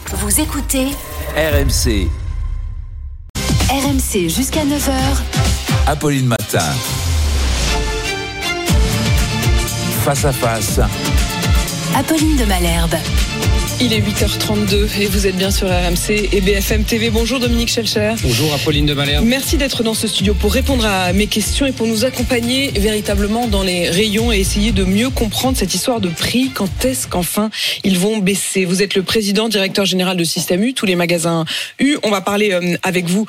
Vous écoutez RMC. RMC jusqu'à 9h. Apolline Matin. Face à face. Apolline de Malherbe. Il est 8h32 et vous êtes bien sur RMC et BFM TV. Bonjour Dominique Schelcher. Bonjour Apolline de Malherbe. Merci d'être dans ce studio pour répondre à mes questions et pour nous accompagner véritablement dans les rayons et essayer de mieux comprendre cette histoire de prix. Quand est-ce qu'enfin ils vont baisser ? Vous êtes le président, directeur général de Système U, tous les magasins U. On va parler avec vous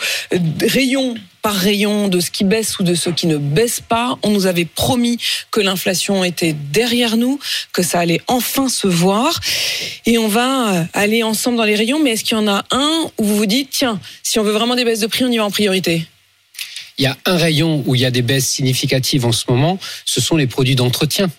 rayon par rayon de ce qui baisse ou de ce qui ne baisse pas. On nous avait promis que l'inflation était derrière nous, que ça allait enfin se voir. Et on va aller ensemble dans les rayons. Mais est-ce qu'il y en a un où vous vous dites, tiens, si on veut vraiment des baisses de prix, on y va en priorité ? Il y a un rayon où il y a des baisses significatives en ce moment, ce sont les produits d'entretien.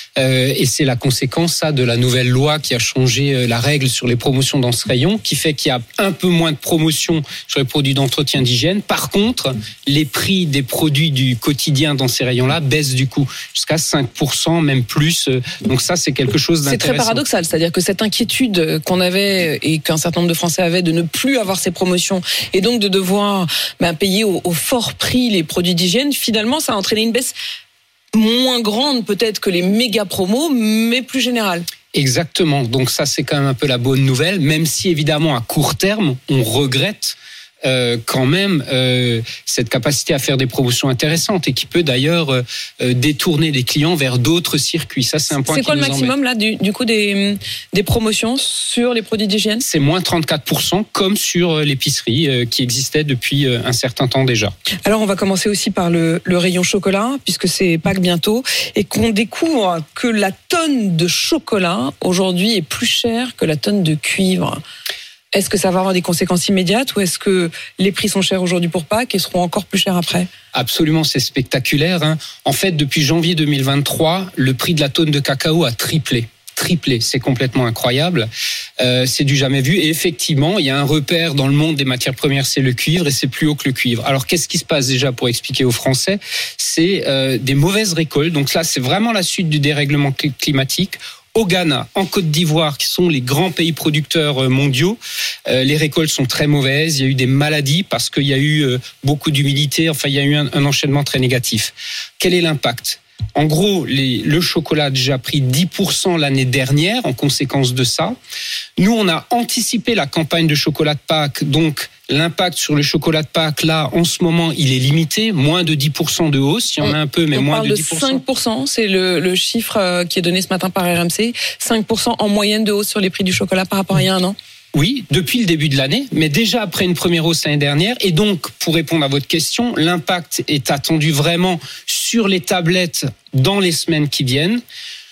Et c'est la conséquence de la nouvelle loi qui a changé la règle sur les promotions dans ce rayon, qui fait qu'il y a un peu moins de promotions sur les produits d'entretien d'hygiène. Par contre, les prix des produits du quotidien dans ces rayons-là baissent du coup jusqu'à 5%, même plus. Donc ça, c'est quelque chose d'intéressant. C'est très paradoxal, c'est-à-dire que cette inquiétude qu'on avait et qu'un certain nombre de Français avaient de ne plus avoir ces promotions et donc de devoir payer au fort prix les produits d'hygiène, finalement, ça a entraîné une baisse moins grande peut-être que les méga promos, mais plus générale. Exactement. Donc ça, c'est quand même un peu la bonne nouvelle, même si évidemment à court terme, on regrette quand même cette capacité à faire des promotions intéressantes et qui peut d'ailleurs détourner les clients vers d'autres circuits. Ça, c'est un point qui nous embête. C'est quoi le maximum là du coup des promotions sur les produits d'hygiène ? C'est moins 34%, comme sur l'épicerie qui existait depuis un certain temps déjà. Alors on va commencer aussi par le rayon chocolat, puisque c'est Pâques bientôt, et qu'on découvre que la tonne de chocolat aujourd'hui est plus chère que la tonne de cuivre. Est-ce que ça va avoir des conséquences immédiates ou est-ce que les prix sont chers aujourd'hui pour Pâques et seront encore plus chers après ? Absolument, c'est spectaculaire. En fait, depuis janvier 2023, le prix de la tonne de cacao a triplé. C'est complètement incroyable. C'est du jamais vu. Et effectivement, il y a un repère dans le monde des matières premières, c'est le cuivre, et c'est plus haut que le cuivre. Alors, qu'est-ce qui se passe déjà pour expliquer aux Français ? C'est des mauvaises récoltes. Donc là, c'est vraiment la suite du dérèglement climatique. Au Ghana, en Côte d'Ivoire, qui sont les grands pays producteurs mondiaux, les récoltes sont très mauvaises. Il y a eu des maladies parce qu'il y a eu beaucoup d'humidité. Enfin, il y a eu un enchaînement très négatif. Quel est l'impact ? En gros, le chocolat a déjà pris 10% l'année dernière en conséquence de ça. Nous, on a anticipé la campagne de chocolat de Pâques, donc l'impact sur le chocolat de Pâques, là, en ce moment, il est limité, moins de 10% de hausse. Il y en a un peu, mais moins de 10%. On parle de 5%, c'est le chiffre qui est donné ce matin par RMC. 5% en moyenne de hausse sur les prix du chocolat par rapport à il y a un an. Oui, depuis le début de l'année, mais déjà après une première hausse l'année dernière. Et donc, pour répondre à votre question, l'impact est attendu vraiment sur les tablettes dans les semaines qui viennent.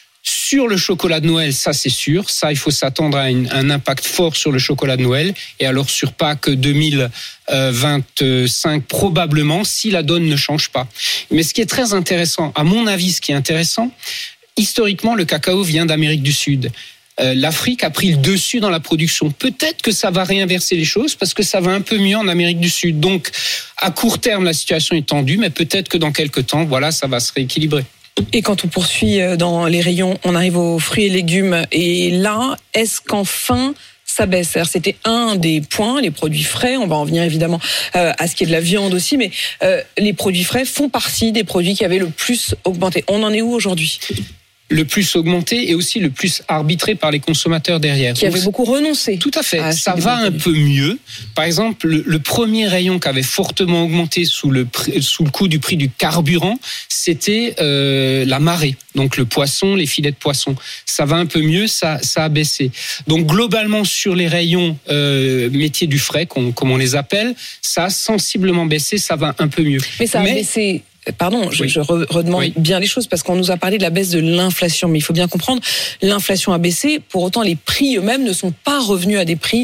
Sur le chocolat de Noël, ça c'est sûr. Ça, il faut s'attendre à un impact fort sur le chocolat de Noël. Et alors sur Pâques 2025, probablement, si la donne ne change pas. Mais ce qui est très intéressant, à mon avis, ce qui est intéressant, historiquement, le cacao vient d'Amérique du Sud. L'Afrique a pris le dessus dans la production. Peut-être que ça va réinverser les choses parce que ça va un peu mieux en Amérique du Sud. Donc, à court terme, la situation est tendue, mais peut-être que dans quelques temps, voilà, ça va se rééquilibrer. Et quand on poursuit dans les rayons, on arrive aux fruits et légumes. Et là, est-ce qu'enfin ça baisse? Alors, c'était un des points, les produits frais. On va en venir évidemment à ce qui est de la viande aussi, mais les produits frais font partie des produits qui avaient le plus augmenté. On en est où aujourd'hui ? Le plus augmenté et aussi le plus arbitré par les consommateurs derrière. Qui avaient beaucoup renoncé. Tout à fait. Ça va un peu mieux. Par exemple, le premier rayon qui avait fortement augmenté sous le coup du prix du carburant, c'était la marée. Donc le poisson, les filets de poisson. Ça va un peu mieux, ça a baissé. Donc globalement sur les rayons métiers du frais, comme on les appelle, ça a sensiblement baissé, ça va un peu mieux. Mais ça a baissé. Pardon, je redemande bien les choses parce qu'on nous a parlé de la baisse de l'inflation, mais il faut bien comprendre, l'inflation a baissé, pour autant les prix eux-mêmes ne sont pas revenus à des prix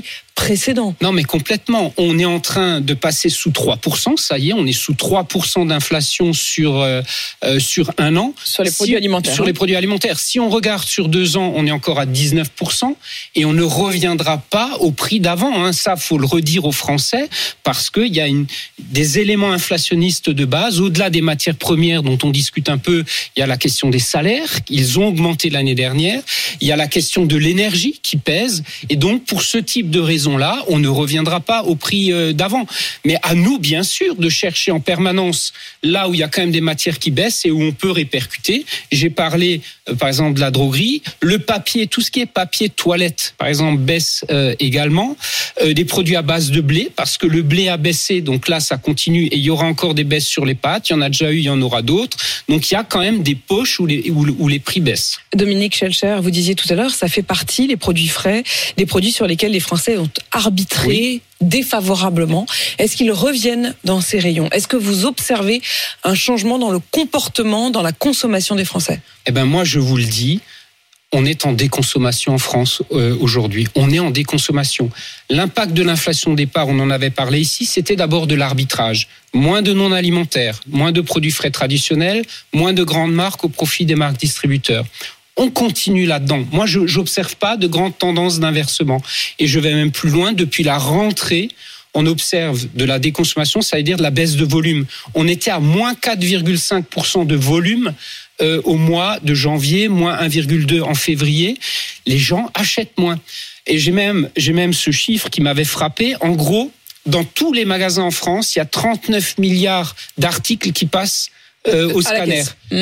précédent. Non, mais complètement. On est en train de passer sous 3%. Ça y est, on est sous 3% d'inflation sur un an. Sur les produits alimentaires. Sur les produits alimentaires. Si on regarde sur 2 ans, on est encore à 19% et on ne reviendra pas au prix d'avant. Ça, faut le redire aux Français parce qu'il y a des éléments inflationnistes de base. Au-delà des matières premières dont on discute un peu, il y a la question des salaires. Ils ont augmenté l'année dernière. Il y a la question de l'énergie qui pèse. Et donc, pour ce type de raison-là, on ne reviendra pas au prix d'avant. Mais à nous, bien sûr, de chercher en permanence là où il y a quand même des matières qui baissent et où on peut répercuter. J'ai parlé, par exemple, de la droguerie. Le papier, tout ce qui est papier toilette, par exemple, baisse également. Des produits à base de blé, parce que le blé a baissé. Donc là, ça continue et il y aura encore des baisses sur les pâtes. Il y en a déjà eu, il y en aura d'autres. Donc il y a quand même des poches où les prix baissent. Dominique Schelcher, vous disiez tout à l'heure, ça fait partie, les produits frais, des produits sur lesquels les Français ont arbitré défavorablement. Est-ce qu'ils reviennent dans ces rayons ? Est-ce que vous observez un changement dans le comportement, dans la consommation des Français ? Moi, je vous le dis, on est en déconsommation en France aujourd'hui. On est en déconsommation. L'impact de l'inflation de départ, on en avait parlé ici, c'était d'abord de l'arbitrage. Moins de non alimentaires, moins de produits frais traditionnels, moins de grandes marques au profit des marques distributeurs. On continue là-dedans. Moi, je n'observe pas de grandes tendances d'inversement. Et je vais même plus loin. Depuis la rentrée, on observe de la déconsommation, ça veut dire de la baisse de volume. On était à moins 4,5% de volume au mois de janvier, moins 1,2% en février. Les gens achètent moins. Et j'ai même ce chiffre qui m'avait frappé. En gros, dans tous les magasins en France, il y a 39 milliards d'articles qui passent au scanner.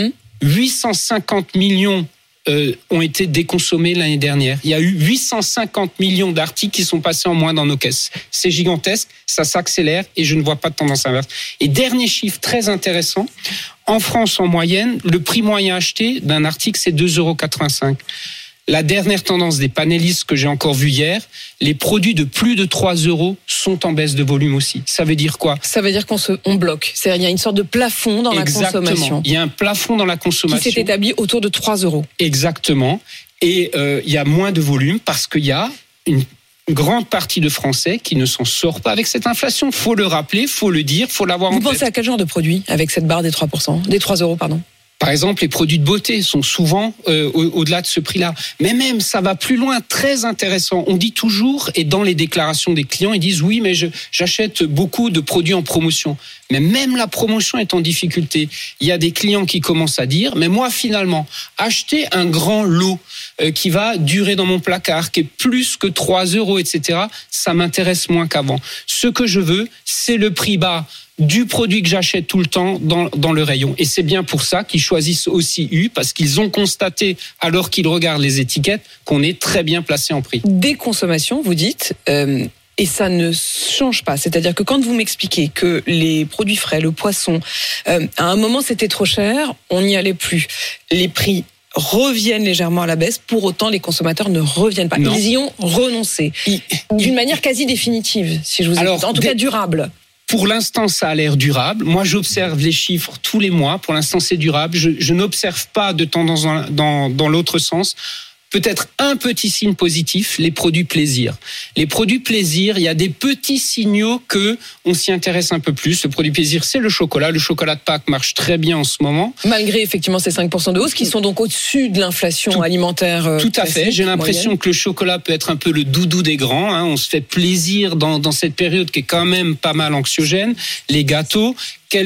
850 millions ont été déconsommés l'année dernière. Il y a eu 850 millions d'articles qui sont passés en moins dans nos caisses. C'est gigantesque, ça s'accélère et je ne vois pas de tendance inverse. Et dernier chiffre très intéressant, en France en moyenne, le prix moyen acheté d'un article c'est 2,85 €. La dernière tendance des panélistes que j'ai encore vue hier, les produits de plus de 3 € sont en baisse de volume aussi. Ça veut dire quoi ? Ça veut dire qu'on bloque. C'est-à-dire qu'il y a une sorte de plafond dans la consommation. Il y a un plafond dans la consommation. Qui s'est établi autour de 3 €. Exactement. Et il y a moins de volume parce qu'il y a une grande partie de Français qui ne s'en sort pas avec cette inflation. Faut le rappeler, faut le dire, faut l'avoir en tête. Vous pensez à quel genre de produit avec cette barre des 3%, des 3 €, pardon ? Par exemple, les produits de beauté sont souvent au-delà de ce prix-là. Mais même, ça va plus loin, très intéressant. On dit toujours, et dans les déclarations des clients, ils disent « oui, mais j'achète beaucoup de produits en promotion ». Mais même la promotion est en difficulté. Il y a des clients qui commencent à dire « mais moi, finalement, acheter un grand lot qui va durer dans mon placard, qui est plus que 3 €, etc., ça m'intéresse moins qu'avant. Ce que je veux, c'est le prix bas du produit que j'achète tout le temps dans le rayon. Et c'est bien pour ça qu'ils choisissent aussi U, parce qu'ils ont constaté, alors qu'ils regardent les étiquettes, qu'on est très bien placé en prix. Déconsommation, vous dites, et ça ne change pas. C'est-à-dire que quand vous m'expliquez que les produits frais, le poisson, à un moment c'était trop cher, on n'y allait plus. Les prix reviennent légèrement à la baisse, pour autant les consommateurs ne reviennent pas. Non. Ils y ont renoncé. D'une manière quasi définitive, si je vous écoute. En tout cas durable. Pour l'instant, ça a l'air durable. Moi, j'observe les chiffres tous les mois. Pour l'instant, c'est durable. Je n'observe pas de tendance dans l'autre sens. Peut-être un petit signe positif, les produits plaisir. Les produits plaisir, il y a des petits signaux que on s'y intéresse un peu plus. Le produit plaisir, c'est le chocolat. Le chocolat de Pâques marche très bien en ce moment. Malgré effectivement ces 5% de hausse qui sont donc au-dessus de l'inflation alimentaire. Tout à fait. J'ai l'impression que le chocolat peut être un peu le doudou des grands. On se fait plaisir dans cette période qui est quand même pas mal anxiogène. Les gâteaux,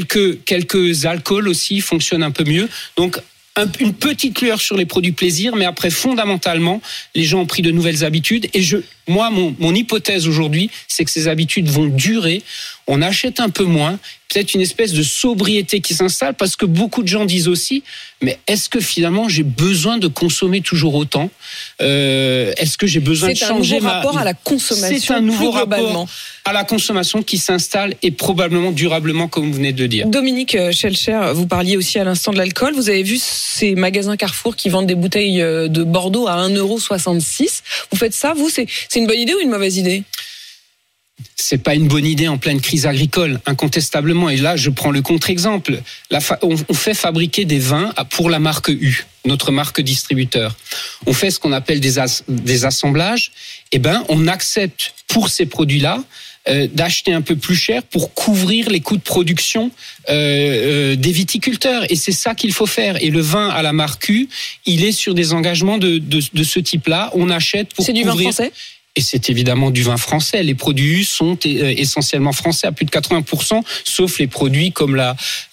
quelques alcools aussi fonctionnent un peu mieux. Donc une petite lueur sur les produits plaisir, mais après, fondamentalement, les gens ont pris de nouvelles habitudes. Et mon hypothèse aujourd'hui, c'est que ces habitudes vont durer. On achète un peu moins, peut-être une espèce de sobriété qui s'installe, parce que beaucoup de gens disent aussi, mais est-ce que finalement j'ai besoin de consommer toujours autant ? Est-ce que j'ai besoin de changer C'est un nouveau rapport à la consommation. C'est un nouveau rapport à la consommation qui s'installe et probablement durablement, comme vous venez de le dire. Dominique Schelcher, vous parliez aussi à l'instant de l'alcool. Vous avez vu ces magasins Carrefour qui vendent des bouteilles de Bordeaux à 1,66 €. Vous faites ça, vous ? C'est une bonne idée ou une mauvaise idée ? C'est pas une bonne idée en pleine crise agricole, incontestablement. Et là, je prends le contre-exemple. On fait fabriquer des vins pour la marque U. notre marque distributeur. On fait ce qu'on appelle des assemblages. On accepte pour ces produits-là d'acheter un peu plus cher pour couvrir les coûts de production des viticulteurs. Et c'est ça qu'il faut faire. Et le vin à la marque U, il est sur des engagements de ce type-là. On achète pour couvrir... C'est du vin français ? Et c'est évidemment du vin français. Les produits sont essentiellement français à plus de 80%, sauf les produits comme la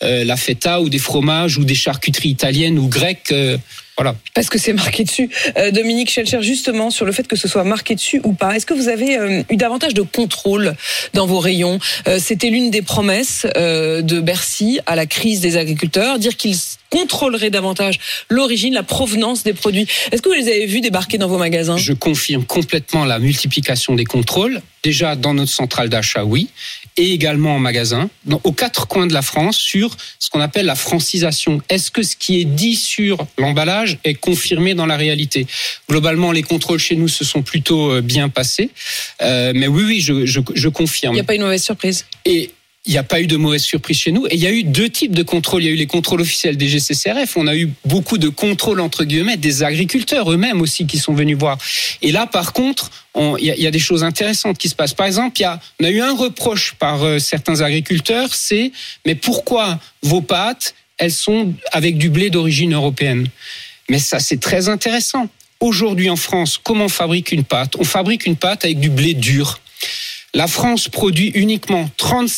feta ou des fromages ou des charcuteries italiennes ou grecques. Voilà. Parce que c'est marqué dessus. Dominique Schelcher, justement, sur le fait que ce soit marqué dessus ou pas, est-ce que vous avez eu davantage de contrôle dans vos rayons ? C'était l'une des promesses de Bercy à la crise des agriculteurs, dire qu'ils contrôleraient davantage l'origine, la provenance des produits. Est-ce que vous les avez vus débarquer dans vos magasins ? Je confirme complètement la multiplication des contrôles. Déjà dans notre centrale d'achat, oui, et également en magasin, aux 4 coins de la France, sur ce qu'on appelle la francisation. Est-ce que ce qui est dit sur l'emballage est confirmé dans la réalité ? Globalement, les contrôles chez nous se sont plutôt bien passés, mais oui, je confirme. Il n'y a pas une mauvaise surprise ? Et il n'y a pas eu de mauvaise surprise chez nous. Et il y a eu 2 types de contrôles. Il y a eu les contrôles officiels des GCCRF. On a eu beaucoup de contrôles, entre guillemets, des agriculteurs eux-mêmes aussi qui sont venus voir. Et là, par contre, il y a des choses intéressantes qui se passent. Par exemple, on a eu un reproche par certains agriculteurs, c'est « Mais pourquoi vos pâtes, elles sont avec du blé d'origine européenne ?» Mais ça, c'est très intéressant. Aujourd'hui, en France, comment on fabrique une pâte ? On fabrique une pâte avec du blé dur. La France produit uniquement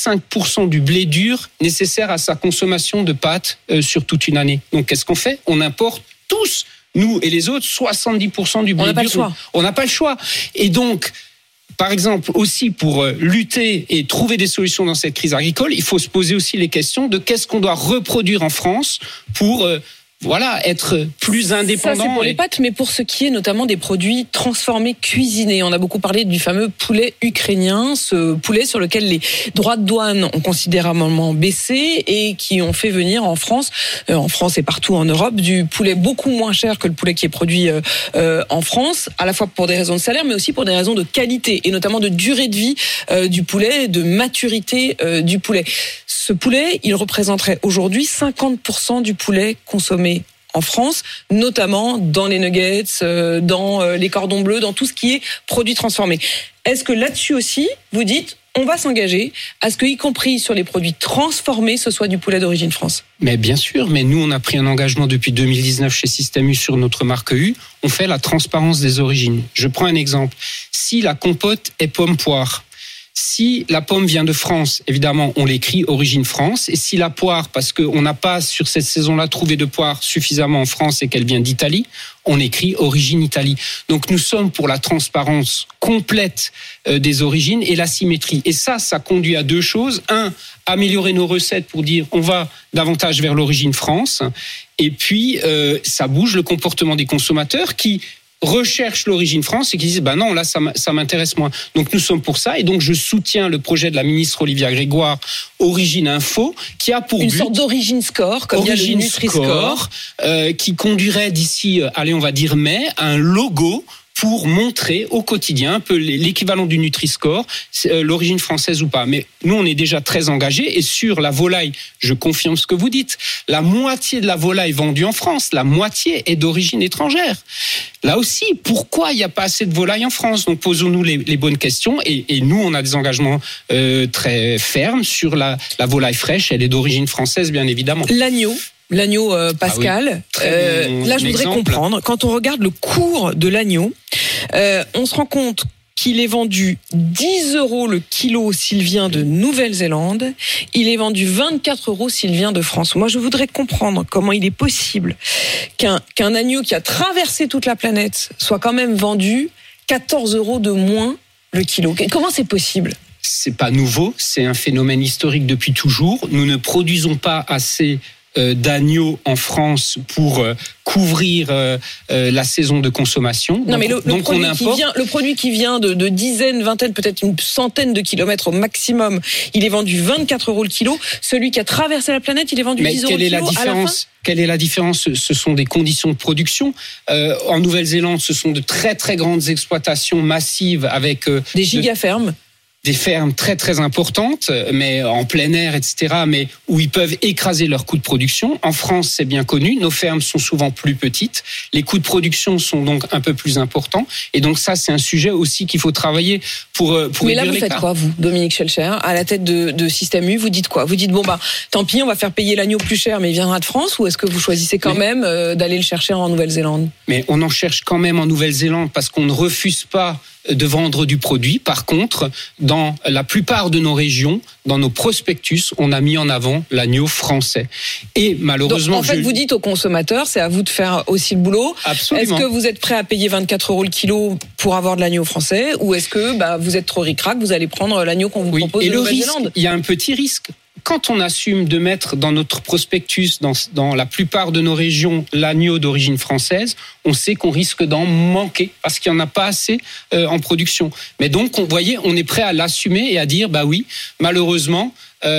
35% du blé dur nécessaire à sa consommation de pâtes sur toute une année. Donc, qu'est-ce qu'on fait ? On importe tous, nous et les autres, 70% du blé dur. On n'a pas le choix. On n'a pas le choix. Et donc, par exemple, aussi pour lutter et trouver des solutions dans cette crise agricole, il faut se poser aussi les questions de qu'est-ce qu'on doit reproduire en France pour... être plus indépendant. Ça, c'est pour les pâtes, mais pour ce qui est notamment des produits transformés, cuisinés. On a beaucoup parlé du fameux poulet ukrainien, ce poulet sur lequel les droits de douane ont considérablement baissé et qui ont fait venir en France et partout en Europe, du poulet beaucoup moins cher que le poulet qui est produit en France, à la fois pour des raisons de salaire, mais aussi pour des raisons de qualité, et notamment de durée de vie du poulet, de maturité du poulet. Ce poulet, il représenterait aujourd'hui 50% du poulet consommé en France, notamment dans les nuggets, dans les cordons bleus, dans tout ce qui est produit transformé. Est-ce que là-dessus aussi, vous dites, on va s'engager à ce que, y compris sur les produits transformés, ce soit du poulet d'origine France ? Mais bien sûr, mais nous, on a pris un engagement depuis 2019 chez Système U sur notre marque U. On fait la transparence des origines. Je prends un exemple. Si la compote est pomme-poire, si la pomme vient de France, évidemment, on l'écrit origine France. Et si la poire, parce qu'on n'a pas sur cette saison-là trouvé de poire suffisamment en France et qu'elle vient d'Italie, on écrit origine Italie. Donc nous sommes pour la transparence complète des origines et la symétrie. Et ça conduit à 2 choses. 1, améliorer nos recettes pour dire on va davantage vers l'origine France. Et puis ça bouge le comportement des consommateurs qui recherchent l'origine France et qui disent non, là ça m'intéresse moins. Donc nous sommes pour ça, et donc je soutiens le projet de la ministre Olivia Grégoire, Origine Info, qui a pour une but sorte d'origine score, comme il y a le Nutri-Score, qui conduirait d'ici, on va dire mai, un logo pour montrer au quotidien un peu l'équivalent du Nutri-Score, l'origine française ou pas. Mais nous, on est déjà très engagés. Et sur la volaille, je confirme ce que vous dites, la moitié de la volaille vendue en France, la moitié est d'origine étrangère. Là aussi, pourquoi il n'y a pas assez de volaille en France ? Donc posons-nous les bonnes questions. Et nous, on a des engagements très fermes sur la volaille fraîche. Elle est d'origine française, bien évidemment. L'agneau Pascal, là je voudrais comprendre, quand on regarde le cours de l'agneau, on se rend compte qu'il est vendu 10 € le kilo s'il vient de Nouvelle-Zélande, il est vendu 24 € s'il vient de France. Moi je voudrais comprendre comment il est possible qu'un agneau qui a traversé toute la planète soit quand même vendu 14 € de moins le kilo. Comment c'est possible ? C'est pas nouveau, c'est un phénomène historique depuis toujours. Nous ne produisons pas assez d'agneaux en France pour couvrir la saison de consommation. Non, mais le produit qui vient de dizaines, vingtaines, peut-être une centaine de kilomètres au maximum, il est vendu 24 € le kilo. Celui qui a traversé la planète, il est vendu 10 € le kilo. Quelle est la différence ? Ce sont des conditions de production. En Nouvelle-Zélande, ce sont de très très grandes exploitations massives avec des gigafermes. des fermes très très importantes, mais en plein air, etc., mais où ils peuvent écraser leurs coûts de production. En France, c'est bien connu, nos fermes sont souvent plus petites, les coûts de production sont donc un peu plus importants, et donc ça, c'est un sujet aussi qu'il faut travailler pour réduire l'écart. Mais là, vous faites quoi, vous, Dominique Schelcher, à la tête de Système U, vous dites quoi? Vous dites, bon, tant pis, on va faire payer l'agneau plus cher, mais il viendra de France, ou est-ce que vous choisissez quand même d'aller le chercher en Nouvelle-Zélande? Mais on en cherche quand même en Nouvelle-Zélande parce qu'on ne refuse pas de vendre du produit. Par contre, dans la plupart de nos régions, dans nos prospectus, on a mis en avant l'agneau français. Et malheureusement... Donc, en fait, vous dites aux consommateurs, c'est à vous de faire aussi le boulot. Absolument. Est-ce que vous êtes prêt à payer 24 € le kilo pour avoir de l'agneau français, ou est-ce que vous êtes trop ric-rac, vous allez prendre l'agneau qu'on vous propose de Nouvelle-Zélande? Il y a un petit risque. Quand on assume de mettre dans notre prospectus, dans la plupart de nos régions, l'agneau d'origine française, on sait qu'on risque d'en manquer parce qu'il n'y en a pas assez en production. Mais donc, on est prêt à l'assumer et à dire, oui, malheureusement,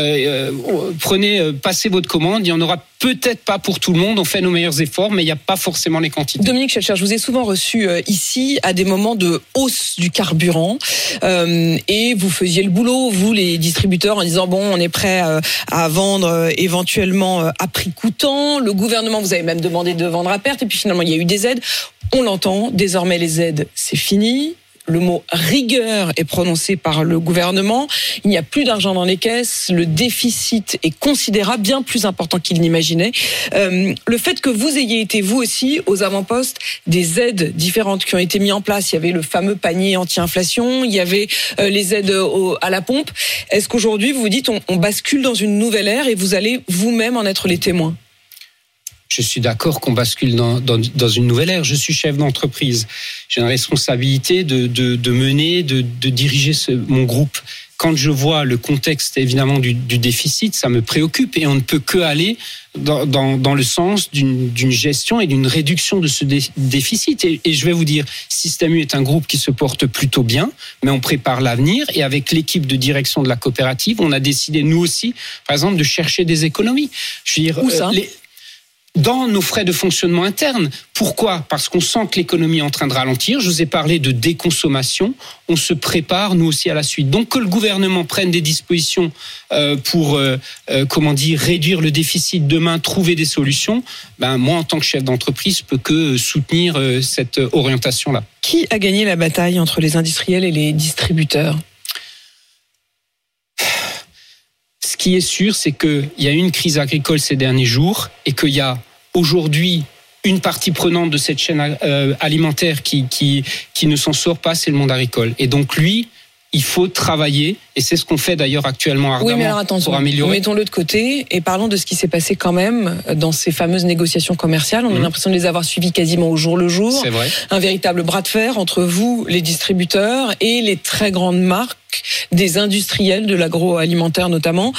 passez votre commande, il n'y en aura peut-être pas pour tout le monde, on fait nos meilleurs efforts, mais il n'y a pas forcément les quantités. Dominique Schelcher, je vous ai souvent reçu ici à des moments de hausse du carburant et vous faisiez le boulot, vous les distributeurs, en disant on est prêt à vendre éventuellement à prix coûtant. Le gouvernement vous avez même demandé de vendre à perte et puis finalement il y a eu des aides. On l'entend, désormais les aides c'est fini. Le mot rigueur est prononcé par le gouvernement. Il n'y a plus d'argent dans les caisses. Le déficit est considérable, bien plus important qu'il n'imaginait. Le fait que vous ayez été, vous aussi, aux avant-postes des aides différentes qui ont été mises en place. Il y avait le fameux panier anti-inflation, il y avait les aides à la pompe. Est-ce qu'aujourd'hui, vous vous dites, on bascule dans une nouvelle ère et vous allez vous-même en être les témoins ? Je suis d'accord qu'on bascule dans une nouvelle ère. Je suis chef d'entreprise. J'ai une responsabilité de mener, de diriger mon groupe. Quand je vois le contexte, évidemment, du déficit, ça me préoccupe et on ne peut que aller dans le sens d'une gestion et d'une réduction de ce déficit. Et je vais vous dire, Système U est un groupe qui se porte plutôt bien, mais on prépare l'avenir et avec l'équipe de direction de la coopérative, on a décidé, nous aussi, par exemple, de chercher des économies. Je veux dire, où ça ? Dans nos frais de fonctionnement interne. Pourquoi ? Parce qu'on sent que l'économie est en train de ralentir. Je vous ai parlé de déconsommation. On se prépare, nous aussi, à la suite. Donc, que le gouvernement prenne des dispositions pour, réduire le déficit demain, trouver des solutions, moi, en tant que chef d'entreprise, je peux que soutenir cette orientation-là. Qui a gagné la bataille entre les industriels et les distributeurs ? Ce qui est sûr, c'est qu'il y a eu une crise agricole ces derniers jours et qu'il y a aujourd'hui une partie prenante de cette chaîne alimentaire qui ne s'en sort pas, c'est le monde agricole. Et donc lui, il faut travailler, et c'est ce qu'on fait d'ailleurs actuellement ardemment pour améliorer. Mettons-le de côté et parlons de ce qui s'est passé quand même dans ces fameuses négociations commerciales. On a l'impression de les avoir suivies quasiment au jour le jour. C'est vrai. Un véritable bras de fer entre vous, les distributeurs, et les très grandes marques des industriels de l'agroalimentaire notamment.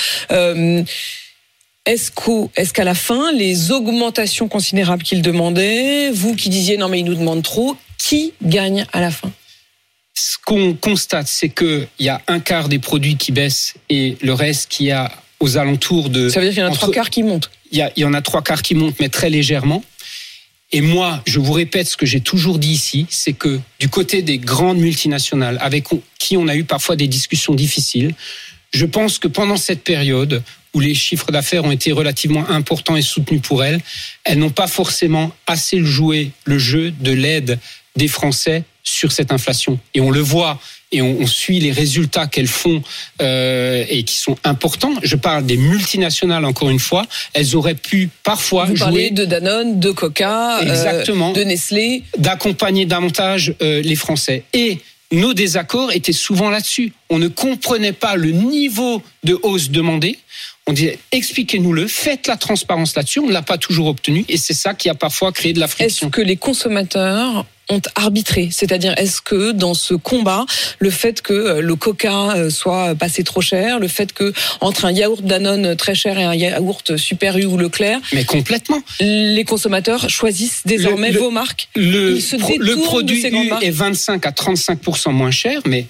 Est-ce qu'à la fin, les augmentations considérables qu'ils demandaient, vous qui disiez non mais ils nous demandent trop, qui gagne à la fin ? Ce qu'on constate, c'est qu'il y a un quart des produits qui baissent et le reste qui a aux alentours de... Ça veut dire qu'il y en a trois quarts qui montent. Il y en a trois quarts qui montent, mais très légèrement. Et moi, je vous répète ce que j'ai toujours dit ici, c'est que du côté des grandes multinationales, avec qui on a eu parfois des discussions difficiles, je pense que pendant cette période où les chiffres d'affaires ont été relativement importants et soutenus pour elles n'ont pas forcément assez joué le jeu de l'aide des Français sur cette inflation. Et on le voit, et on suit les résultats qu'elles font et qui sont importants. Je parle des multinationales, encore une fois. Elles auraient pu parfois jouer... Vous parlez de Danone, de Coca, de Nestlé. D'accompagner davantage les Français. Et nos désaccords étaient souvent là-dessus. On ne comprenait pas le niveau de hausse demandé. On disait, expliquez-nous-le, faites la transparence là-dessus. On ne l'a pas toujours obtenu et c'est ça qui a parfois créé de la friction. Est-ce que les consommateurs ont arbitré ? C'est-à-dire, est-ce que dans ce combat, le fait que le Coca soit passé trop cher, le fait que entre un yaourt Danone très cher et un yaourt Super U ou Leclerc, mais complètement, les consommateurs choisissent désormais vos marques. Le produit U est 25 à 35% moins cher, mais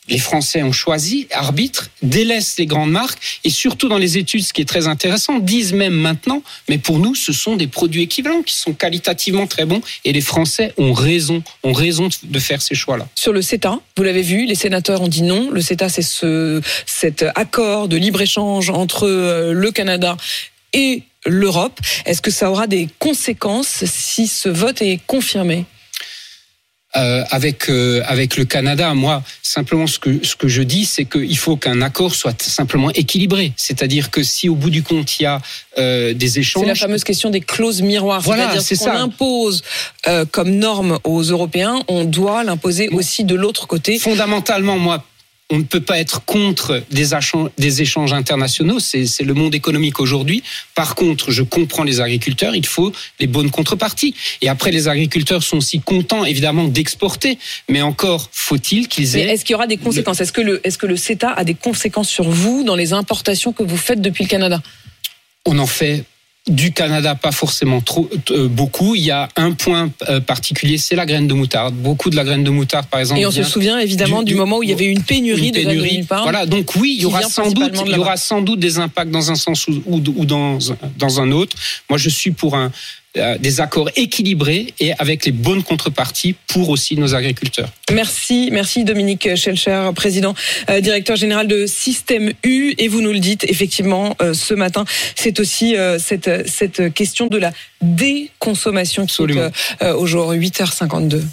les Français ont choisi, arbitrent, délaissent les grandes marques et surtout dans les études, ce qui est très intéressant, disent même maintenant, mais pour nous, ce sont des produits équivalents qui sont qualitativement très bons et les Français ont raison de faire ces choix-là. Sur le CETA, vous l'avez vu, les sénateurs ont dit non. Le CETA, c'est cet accord de libre-échange entre le Canada et l'Europe. Est-ce que ça aura des conséquences si ce vote est confirmé ? Avec le Canada, moi, simplement ce que je dis, c'est qu'il faut qu'un accord soit simplement équilibré. C'est-à-dire que si au bout du compte, il y a des échanges... C'est la fameuse question des clauses miroirs. Voilà, c'est-à-dire c'est qu'on ça. impose comme norme aux Européens, on doit l'imposer aussi de l'autre côté. Fondamentalement, moi, on ne peut pas être contre des échanges internationaux, c'est le monde économique aujourd'hui. Par contre, je comprends les agriculteurs, il faut les bonnes contreparties. Et après, les agriculteurs sont aussi contents, évidemment, d'exporter. Mais encore, faut-il qu'ils aient... Mais est-ce qu'il y aura des conséquences ? Est-ce que le CETA a des conséquences sur vous dans les importations que vous faites depuis le Canada ? On en fait... Du Canada, pas forcément beaucoup. Il y a un point particulier, c'est la graine de moutarde. Beaucoup de la graine de moutarde, par exemple. Et on se souvient évidemment du moment où il y avait une pénurie de graine de moutarde. Voilà, donc oui, il y aura sans doute des impacts dans un sens ou dans un autre. Moi, je suis pour des accords équilibrés et avec les bonnes contreparties pour aussi nos agriculteurs. Merci Dominique Schelcher, président, directeur général de Système U. Et vous nous le dites, effectivement, ce matin, c'est aussi cette question de la déconsommation qui est aujourd'hui 8h52.